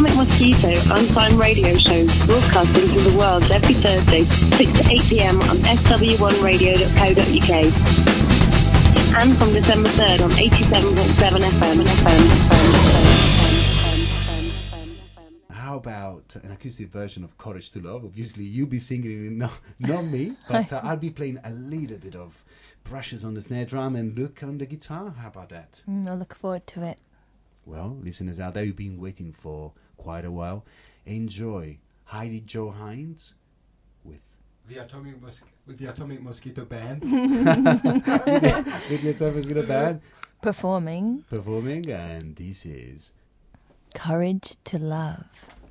Atomic Mosquito Unsigned Radio Show, broadcasting to the world every Thursday, 6 to 8 p.m. on sw1radio.co.uk. And from December 3rd on 87.7 FM. How about an acoustic version of Courage to Love? Obviously, you'll be singing it, not me, but I'll be playing a little bit of brushes on the snare drum and Luke on the guitar. How about that? I look forward to it. Well, listeners out there, you've been waiting for quite a while. Enjoy Heidi Jo Hines with the Atomic Mosquito Band. with the Atomic Mosquito Band. Performing, and this is Courage to Love.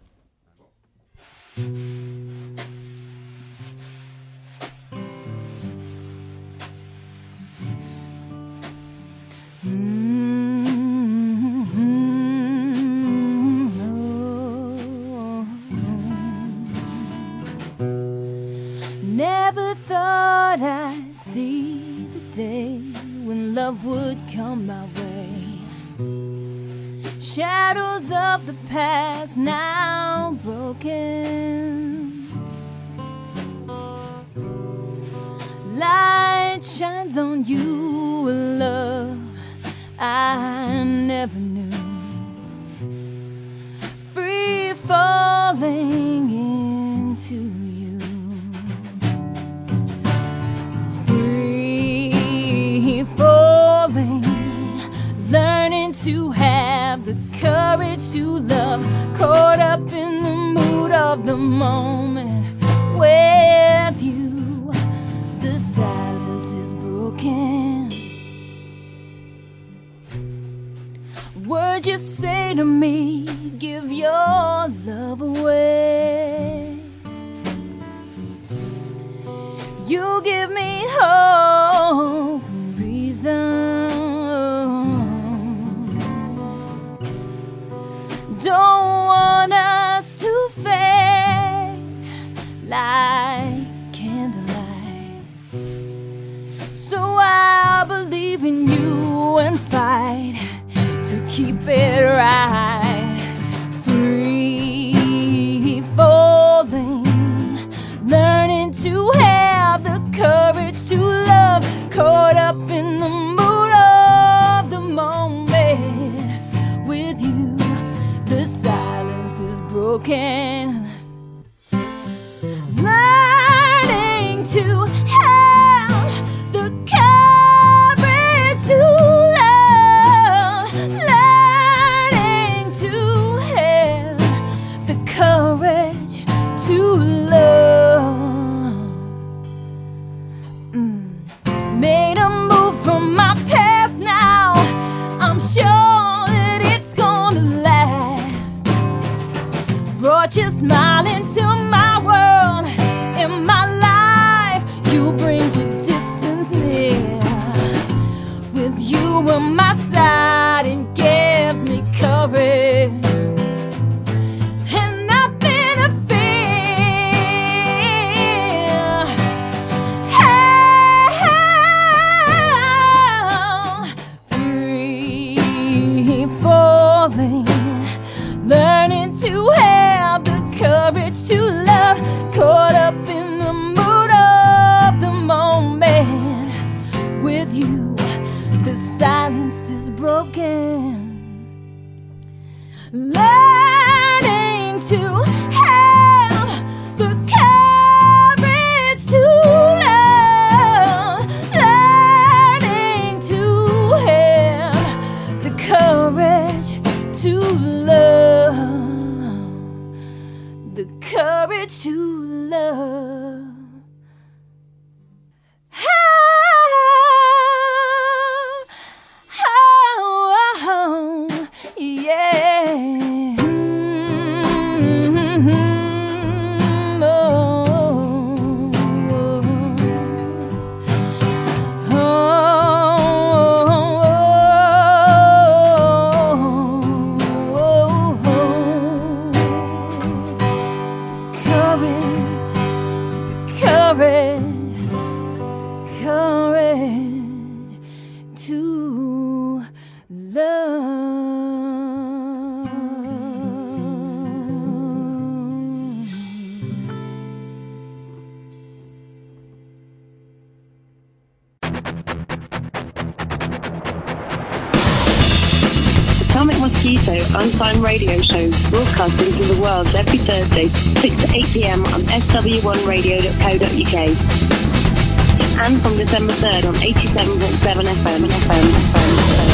Never thought I'd see the day when love would come my way. Shadows of the past now broken. Light shines on you, a love I never knew. Free falling into you. Free falling, learning to have the courage to love. Caught up in the mood of the moment with you. The silence is broken. Words you say to me, give your love away. You give me hope, reason. Don't want us to fade like candlelight. So I believe in you and fight to keep it right. Free falling, learning to have the courage to love. Caught up in the mood of the moment with you. The silence is broken. Learning to have the courage to love. Learning to have the courage to love. Made a move from my past now. I'm sure that it's gonna last. Brought your smile into my world. In my life, you bring the distance near. With you on my side, it gives me courage. And nothing to fear. Free falling, learning to have the courage to love. Caught up in the mood of the moment with you. The silence is broken. Learning to have the courage to love. Learning to have the courage to love. The courage to love. Yeah. Courage to love. Atomic Mosquito Unsigned Radio Show, broadcasting to the world every Thursday, 6 to 8 p.m. on sw1radio.co.uk. And from December 3rd on 87.7 FM.